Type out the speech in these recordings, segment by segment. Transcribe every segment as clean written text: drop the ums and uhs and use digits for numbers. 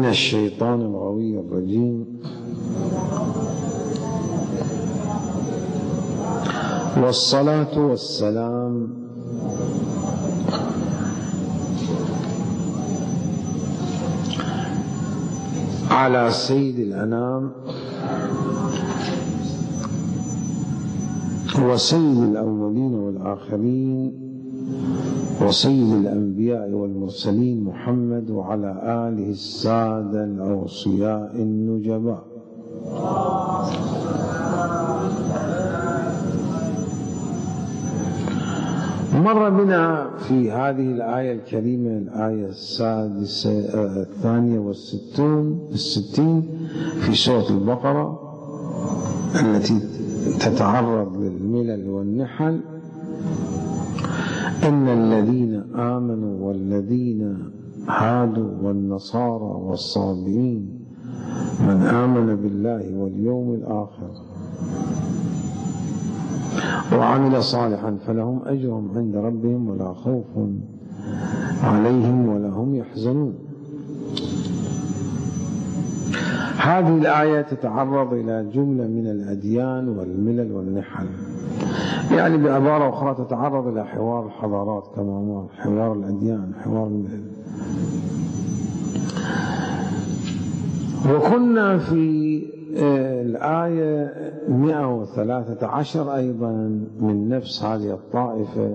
الشيطان الغوي الرجيم. والصلاة والسلام على سيد الأنام وسيد الأولين والآخرين وسيد الأنبياء والمرسلين محمد وعلى آله السادة الأوصياء النجباء. مر بنا في هذه الآية الكريمة الآية السادسة 62 في سورة البقرة التي تتعرض للملل والنحل. إن الذين آمنوا والذين هادوا والنصارى والصابئين من آمن بالله واليوم الآخر وعمل صالحا فلهم أجرهم عند ربهم ولا خوف عليهم ولا هم يحزنون. هذه الآية تتعرض إلى جملة من الأديان والملل والنحل، يعني بعبارة أخرى تتعرض إلى حوار الحضارات كما هو حوار الأديان، حوار الملل. وكنا في الآية 113 أيضا من نفس هذه الطائفة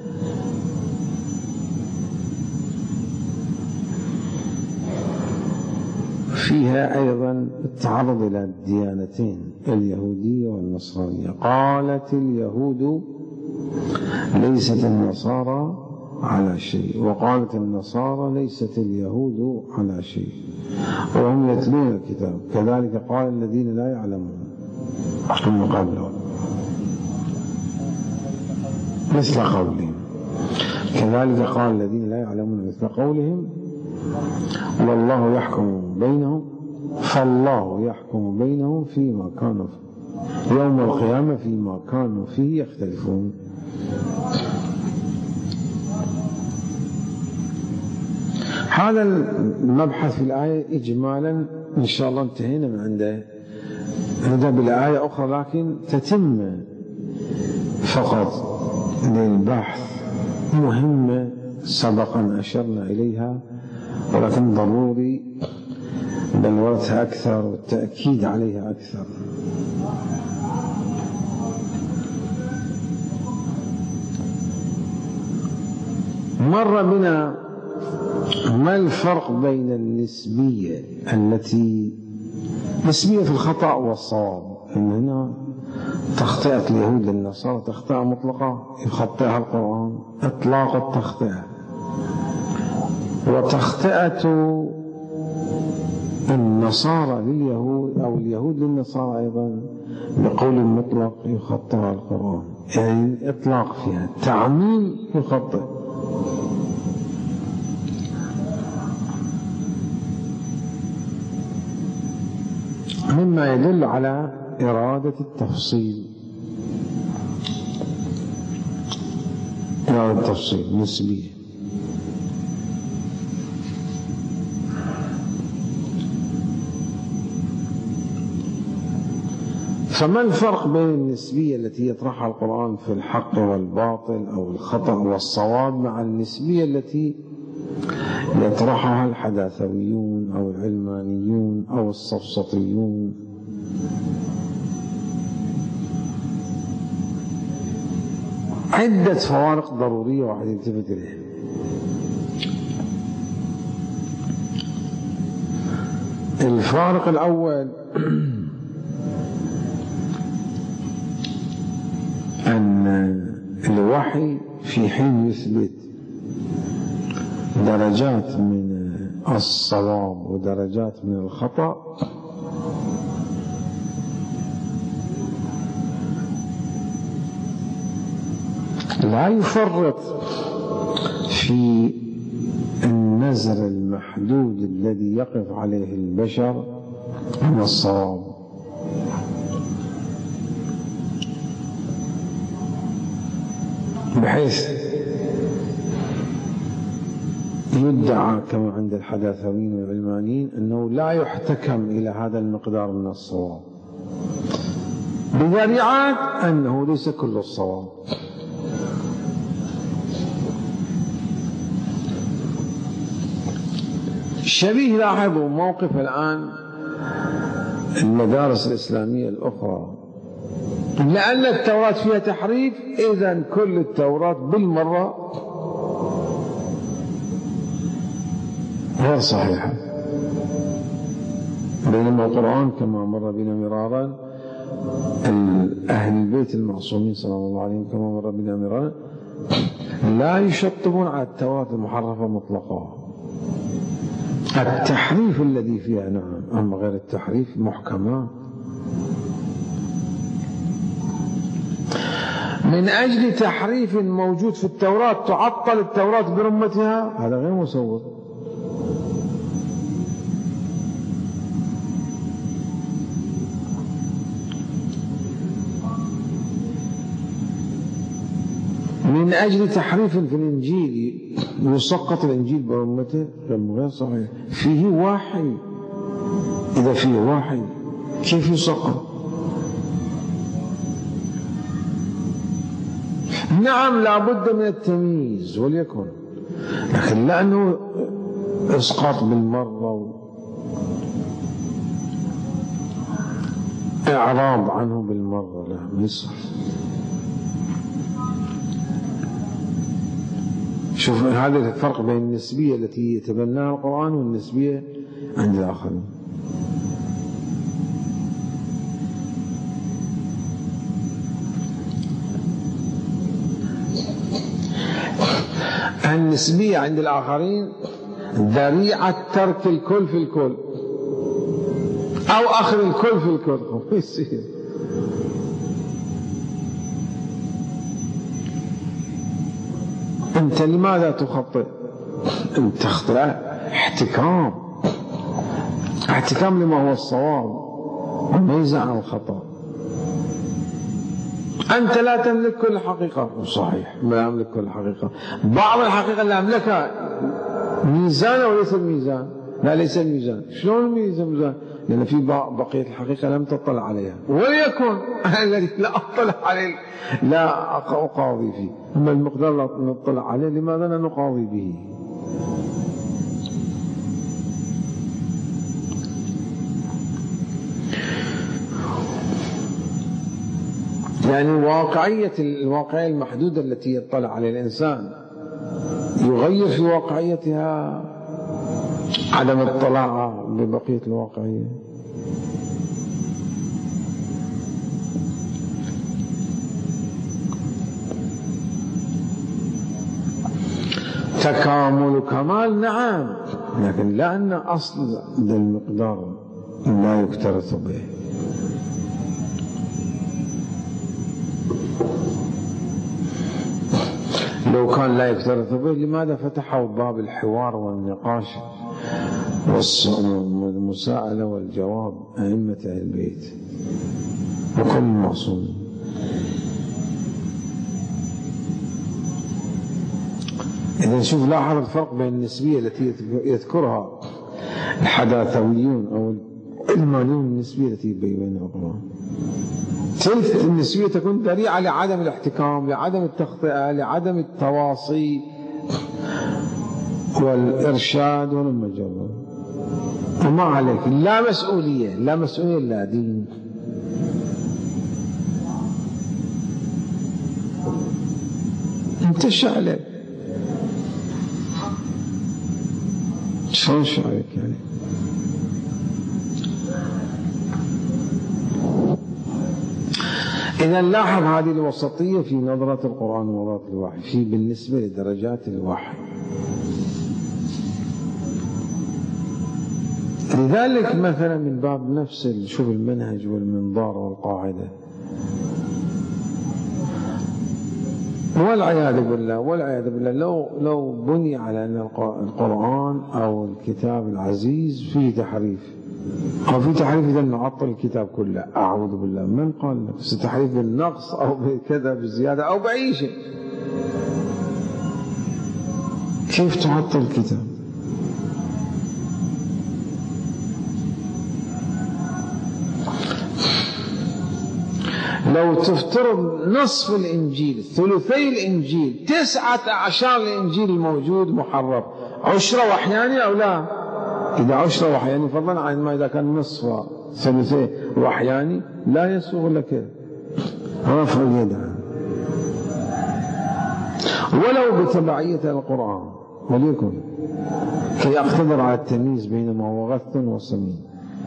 فيها أيضا التعرض إلى الديانتين اليهودية والنصرانية. قالت اليهود ليست النصارى على شيء وقالت النصارى ليست اليهود على شيء وهم يتلون الكتاب كذلك قال الذين لا يعلمون من قبلهم مثل قولهم كذلك قال الذين لا يعلمون مثل قولهم والله يحكم بينهم فالله يحكم بينهم فيما كانوا يوم القيامة فيما كانوا فيه يختلفون. هذا المبحث في الآية إجمالا إن شاء الله انتهينا من عنده. نبدأ بالآية أخرى لكن تتم فقط للبحث مهمة سبقا أشرنا إليها ولكن ضروري بلورتها أكثر والتأكيد عليها أكثر. مر بنا ما الفرق بين النسبية التي نسبية في الخطأ والصواب. إن هنا تخطئة اليهود للنصارى تخطئة مطلقة يخطئها القرآن إطلاق التخطئة، وتخطئة النصارى لليهود أو اليهود للنصارى أيضا بقول مطلق يخطئها القرآن، يعني إطلاق فيها تعميم يخطئ. مما يدل على إرادة التفصيل، إرادة التفصيل نسبية. فما الفرق بين النسبية التي يطرحها القرآن في الحق والباطل أو الخطأ والصواب مع النسبية التي يطرحها الحداثويون أو العلمانيون أو السفسطيون؟ عدة فوارق ضرورية واحد يلتفت إليها. الفارق الأول أن الوحي في حين يثبت درجات من الصواب ودرجات من الخطأ لا يفرط في النزر المحدود الذي يقف عليه البشر من الصواب، بحيث يدعى كما عند الحداثويين والعلمانيين أنه لا يحتكم إلى هذا المقدار من الصواب، بذريعة أنه ليس كل الصواب. شبيه لاحظوا موقف الآن المدارس الإسلامية الأخرى، لأن التوراة فيها تحريف، إذن كل التوراة بالمرة غير صحيحة، بينما القرآن كما مر بنا مرارا أهل البيت المعصومين صلى الله عليه وسلم كما مر بنا مرارا لا يشطبون على التوراة المحرفة مطلقا. التحريف الذي فيها نعم، أما غير التحريف محكمات. من أجل تحريف موجود في التوراة تعطل التوراة برمتها، هذا غير مسوغ. من أجل تحريف في الإنجيل يسقط الإنجيل برمته غير صحيح. فيه وحي، إذا فيه وحي كيف يسقط؟ نعم لابد من التمييز وليكن، لكن لأنه إسقاط بالمرة وإعراض عنه بالمرة لا ما يصح. شوف هذا الفرق بين النسبية التي يتبناها القرآن والنسبية عند الآخرين. النسبية عند الآخرين ذريعة ترك الكل في الكل أو أخذ الكل في الكل. يصير أنت لماذا تخطئ؟ أنت تخطئ احتكام لما هو الصواب وميزة عن الخطأ. أنت لا تملك كل الحقيقة، صحيح ما أملك كل الحقيقة، بعض الحقيقة اللي أملكها ميزان وليس الميزان. لا ليس الميزان. شلون الميزان؟ لأن في بقية الحقيقة لم تطلع عليها، وليكن الذي لا أطلع عليه لا أقاضي فيه، أما المقدار لا نطلع عليه لماذا لا نقاضي به؟ يعني الواقعية المحدودة التي يطلع عليها الإنسان يغير في واقعيتها عدم الاطلاع ببقية الواقعية. تكامل كمال نعم، لكن لأن أصل المقدار لا يكترث به. لو كان لا يكترث به لماذا فتحوا باب الحوار والنقاش والمساءلة والجواب أئمة أهل البيت وكل معصوم؟ إذا شوف لاحظ الفرق بين النسبية التي يذكرها الحداثويون أو العلمانيون والنسبية التي يبينها القرآن. تلك النسبية تكون ذريعة لعدم الاحتكام، لعدم التخطئة، لعدم التواصي والإرشاد والمجرد. وما عليك لا مسؤولية لا دين. انت شعلك شلون شعلك يعني؟ إذا لاحظ هذه الوسطية في نظرة القرآن ونظرة الوحي في بالنسبة لدرجات الوحي. لذلك مثلا من باب نفس شوف المنهج والمنظار والقاعدة، والعياذ بالله لو بني على أن القرآن أو الكتاب العزيز فيه تحريف أو في تحريف إذا نعطل الكتاب كله، أعوذ بالله. من قال لك ستحريف بالنقص أو بكذا بالزيادة أو بأي شيء؟ كيف تعطل الكتاب؟ لو تفترض نصف الإنجيل، ثلثي الإنجيل، 19 الإنجيل الموجود محرف، 10 وحياني أو لا؟ إذا 10 وحياني فضلا عن ما إذا كان نصف ثلثي وحياني لا يسوغ لك رفع اليد عنه، ولو بتبعية القرآن وليكن كي أقتدر على التمييز بين ما هو غث وسمين.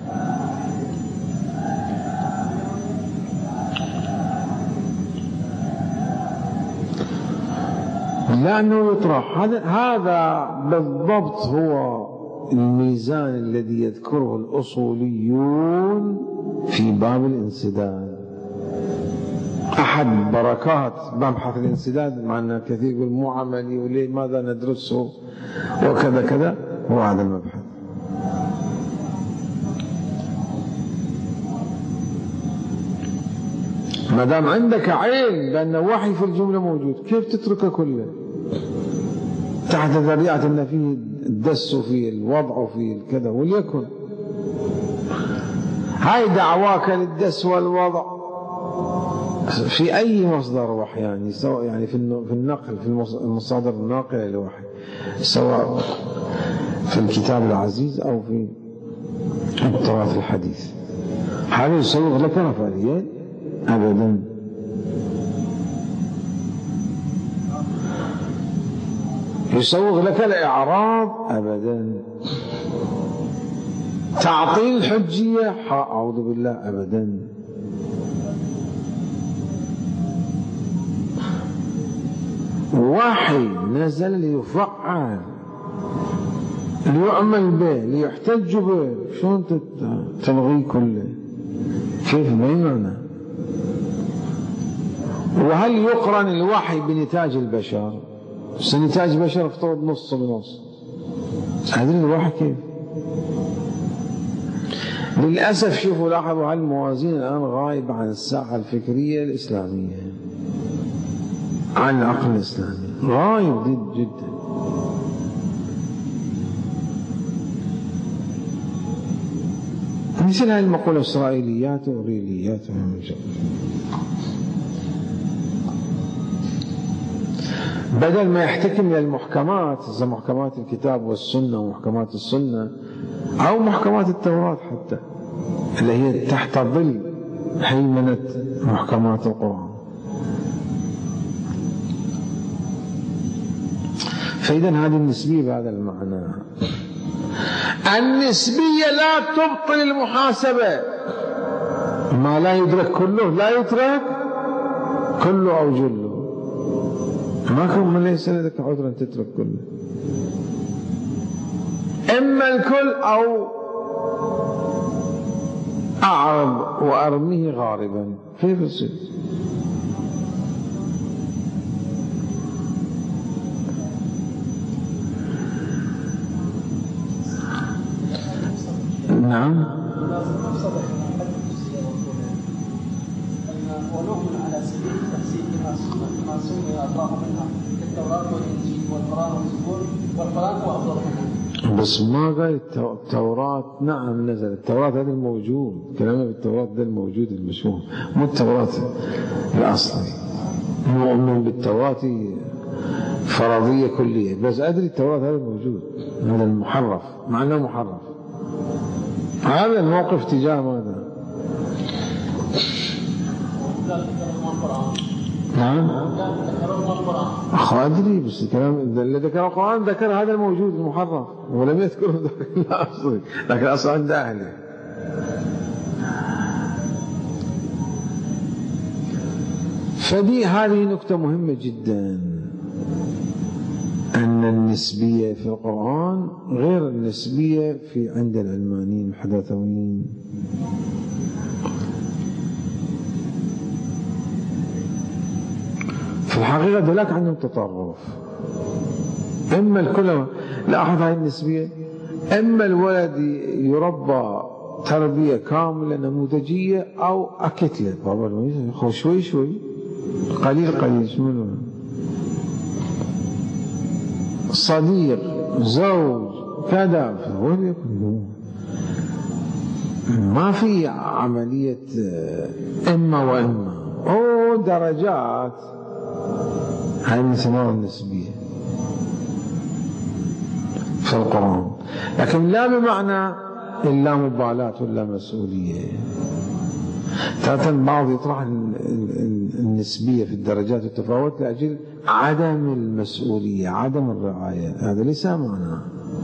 لأنه يطرح. هذا بالضبط هو الميزان الذي يذكره الأصوليون في باب الانسداد. أحد بركات مبحث الانسداد، مع أن كثير يقول مو عملي وليه ماذا ندرسه وكذا كذا، هو هذا المبحث. ما دام عندك علم بأن وحي في الجملة موجود، كيف تتركه كله تحت ذريعة أن فيه الدس وفيه الوضع وفيه الكذا؟ وليكن هاي دعواك للدس والوضع في أي مصدر وحي، يعني سواء يعني في النقل، في المصادر الناقلة للوحي، سواء في الكتاب العزيز أو في التراث الحديث، هذا يسوغ لك رفع اليد؟ أبدا. يسوغ لك الإعراض؟ أبدا. تعطيل الحجية؟ أعوذ بالله، أبدا. وحي نزل ليفعل، ليعمل به، ليحتج به، شلون تلغي كله؟ كيف؟ ما معنى؟ وهل يقرن الوحي بنتاج البشر؟ نتاج البشر افترض نص بنص، أدري الوحي كيف؟ للأسف شوفوا لاحظوا هالموازين الآن غايبة عن الساحة الفكرية الإسلامية، عن العقل الإسلامي، غايب جدا جدا. مثل هذه المقولة إسرائيليات وإغريليات بدل ما يحتكم إلى المحكمات زي محكمات الكتاب والسنة ومحكمات السنة أو محكمات التوراة حتى، اللي هي تحت ظل هيمنة محكمات القرآن. فإذا هذه النسبية بهذا المعنى. النسبية لا تبطل المحاسبة، ما لا يدرك كله لا يترك كله أو جله، ما كان من ليس لك عذرا تترك كله، إما الكل أو أعرض وأرميه غاربا. كيف يصير؟ نعم. ونؤمن على سبيل التفسير بما سمي الله منها التوراة والإنجيل والقرآن والزبور، والقرآن هو أفضل منها. بس ما قال التوراة. نعم نزل التوراة، هذا الموجود، كلامه بالتوراة ده الموجود المشهور، مو التوراة الأصلي. نؤمن بالتوراة فرضية كلية، بس أدري التوراة هذا الموجود، هذا المحرف، مع أنه محرف. هذا الموقف تجاه ماذا؟ نعم. أدري، بس الكلام اللي ذكر القرآن ذكر هذا الموجود المحرف، ولم يذكره الأصلي، لكن الأصل عند أهله. هذه نقطة مهمة جدا، أن النسبية في القرآن غير النسبية عند العلمانيين الحداثويين. في الحقيقة دلاك عندهم تطرف، إما الكل. لاحظ هاي النسبية، إما الولد يربى تربية كاملة نموذجية أو أكتلة بابا شوي شوي قليل قليل. شنو صديق زوج كذا، فهو يكون ما في عملية إما وإما، أو درجات، هاي من ثمار النسبية في القرآن، لكن لا بمعنى إلا مبالاة ولا مسؤولية. تارة بعض يطرح النسبية في الدرجات والتفاوت لأجل عدم المسؤولية، عدم الرعاية، هذا ليس معناه.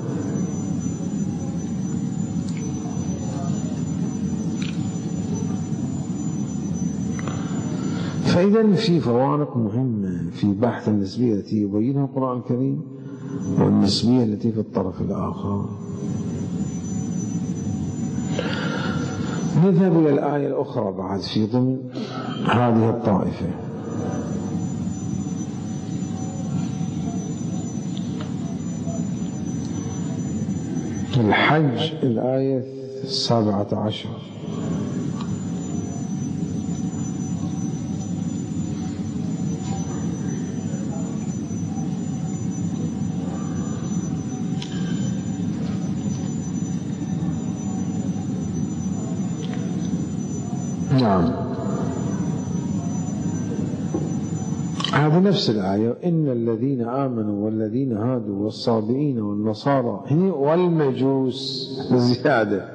فإذا في فوارق مهمة في بحث النسبية التي يبينها القرآن الكريم والنسبية التي في الطرف الآخر. نذهب إلى الآية الأخرى بعد في ضمن هذه الطائفة. الحج الآية 17. نعم، هذا نفس الآية. إن الذين آمنوا والذين هادوا والصابئين والنصارى والمجوس زيادة،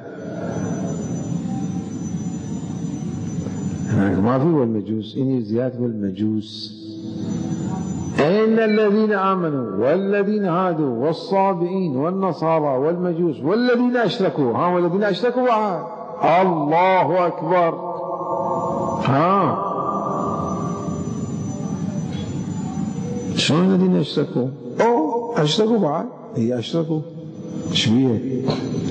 ما في والمجوس، إني زيادة والمجوس. إن الذين آمنوا والذين هادوا والصابئين والنصارى والمجوس والذين أشركوا، ها والذين أشركوا الله أكبر. شلون الذين أشركوا؟ أشركوا بعد، هي أشركوا شوية.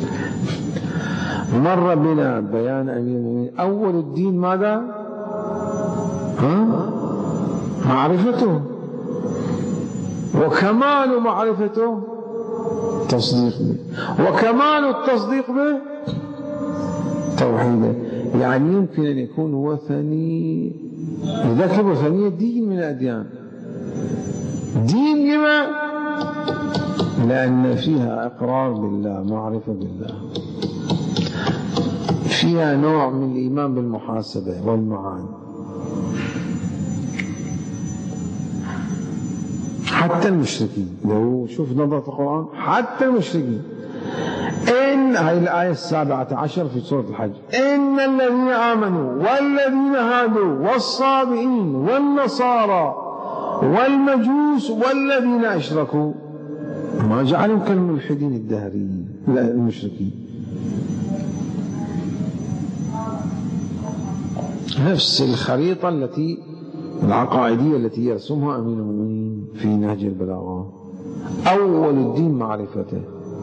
مر بنا بيان أمير المؤمنين أول الدين ماذا؟ معرفته، وكمال معرفته تصديق به، وكمال التصديق به توحيده. يعني يمكن أن يكون وثني، لذلك الوثنية دين من الأديان. دين لما؟ لأن فيها إقرار بالله، معرفة بالله، فيها نوع من الإيمان بالمحاسبة والمعاد. حتى المشركين، لو شوف نظرة القرآن، حتى المشركين. إن هذه الآية 17 في سورة الحج، إن الذين آمنوا والذين هادوا والصابئين والنصارى والمجوس والذين أشركوا، ما جعلهم كالملحدين الدهريين، لا المشركين. نفس الخريطة العقائدية التي يرسمها أمير المؤمنين في نهج البلاغة. أول الدين معرفته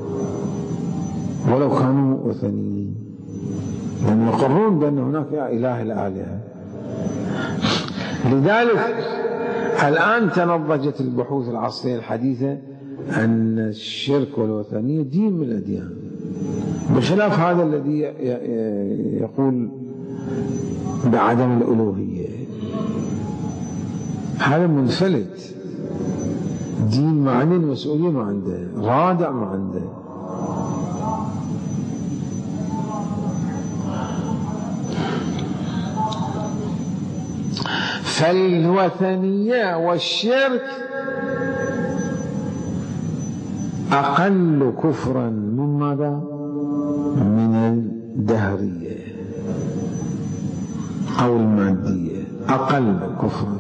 ولو كانوا وثنيين، لأنهم يقرون بأن هناك إله الآلهة. لذلك الآن تنضجت البحوث العصرية الحديثة أن الشرك والوثنية دين من الأديان، بخلاف هذا الذي يقول بعدم الألوهية. هذا منفلت، دين ما عنده، مسؤولية ما عنده، رادع ما عنده. فالوثنية والشرك أقل كفرا من ماذا؟ من الدهرية أو المادية، أقل كفرا.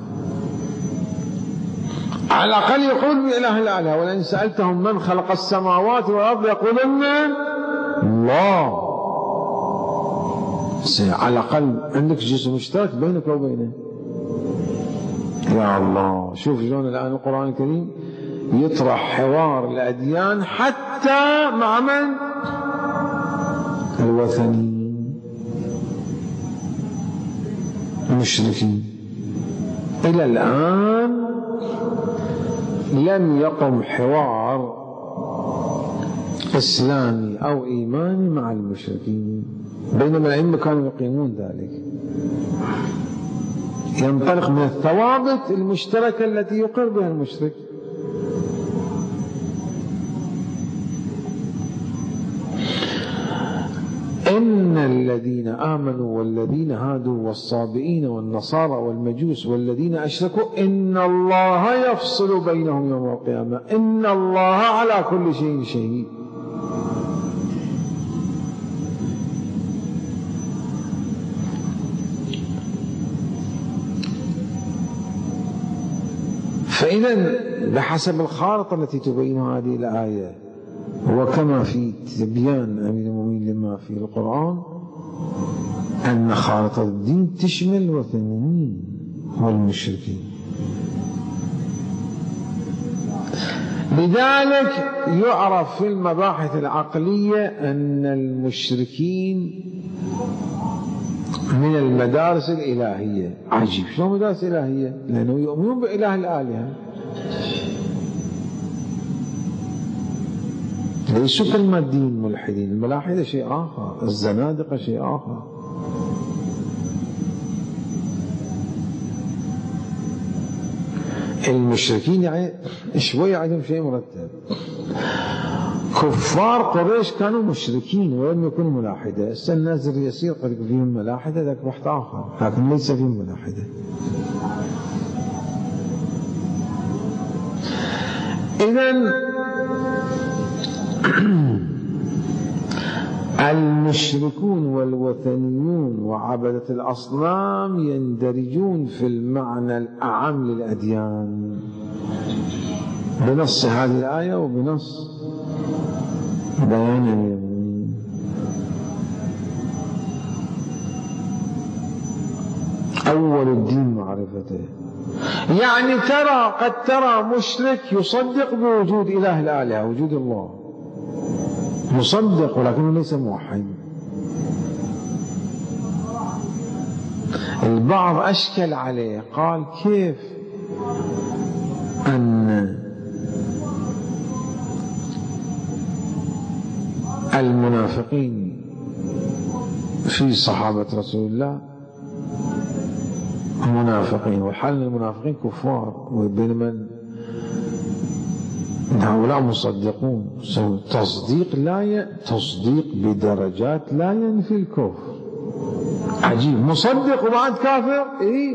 على الأقل يقول بإله الآلهة، ولئن سألتهم من خلق السماوات والأرض يقولون الله. على الأقل عندك جزء مشترك بينك وبينه. يا الله، شوف شلون الآن القرآن الكريم يطرح حوار الأديان حتى مع من؟ الوثنيين المشركين. إلى الآن لم يقم حوار إسلامي أو إيماني مع المشركين، بينما الأئمة كانوا يقيمون ذلك. ينطلق من الثوابت المشتركة التي يقر بها المشرك. إن الذين آمنوا والذين هادوا والصابئين والنصارى والمجوس والذين أشركوا إن الله يفصل بينهم يوم القيامة إن الله على كل شيء شهيد. فإذا بحسب الخارطة التي تبين هذه الآية وكما في تبيان أمير المؤمنين لما في القرآن أن خارطة الدين تشمل الوثنيين والمشركين. لذلك يعرف في المباحث العقلية أن المشركين من المدارس الإلهية. عجيب، شلون مدارس إلهية؟ لأنه يؤمنون بإله الآلهة، ليسوا كالماديين ملحدين. الملاحدة شيء آخر، الزنادقة شيء آخر. المشركين يعني شوية عندهم شيء مرتب. كفار قريش كانوا مشركين ولم يكونوا ملاحدة. الناس يصير فيهم ملاحدة، ذاك بحث آخر، لكن ليس فيهم ملاحدة. إذن المشركون والوثنيون وعبدة الأصنام يندرجون في المعنى الأعم للأديان بنص هذه الآية وبنص بيان اليمين. أول الدين معرفته، يعني قد ترى مشرك يصدق بوجود إله الآلهة، وجود الله، مصدق ولكنه ليس موحد. البعض أشكل عليه، قال كيف أن المنافقين في صحابة رسول الله منافقين وحال المنافقين كفار، وبينما هؤلاء مصدقون. تصديق بدرجات لا ينفي الكفر. عجيب، مصدق وبعد كافر. إيه؟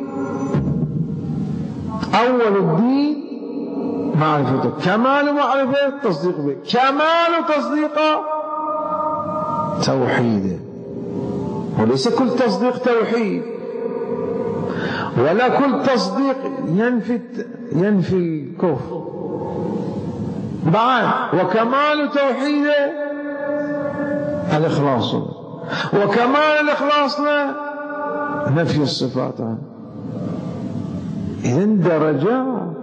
أول الدين معرفته، كمال معرفة تصديق به، كمال تصديقه توحيده. وليس كل تصديق توحيد، ولا كل تصديق ينفي الكفر. بعد وكمال توحيده الإخلاص، وكمال الإخلاص نفي الصفات عنه. إذن درجات.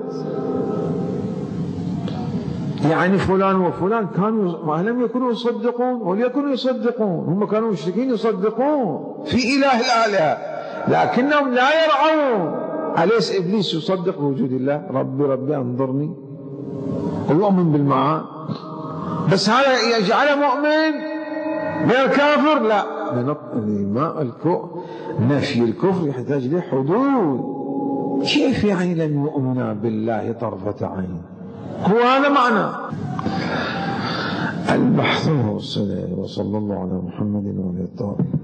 يعني فلان وفلان كانوا لم يكونوا يصدقون وليكونوا يصدقون، هم كانوا مشركين يصدقون في إله الآلهة لكنهم لا يرعون. أليس إبليس يصدق بوجود الله؟ ربي أنظرني، ويؤمن بالمعاد، بس هذا يجعله مؤمن غير كافر؟ لا. نفي الكفر يحتاج له حدود. كيف يعني لم يؤمن بالله طرفة عين؟ هو هذا معنى البحث والصلة. وصلى الله على محمد وعلى آله.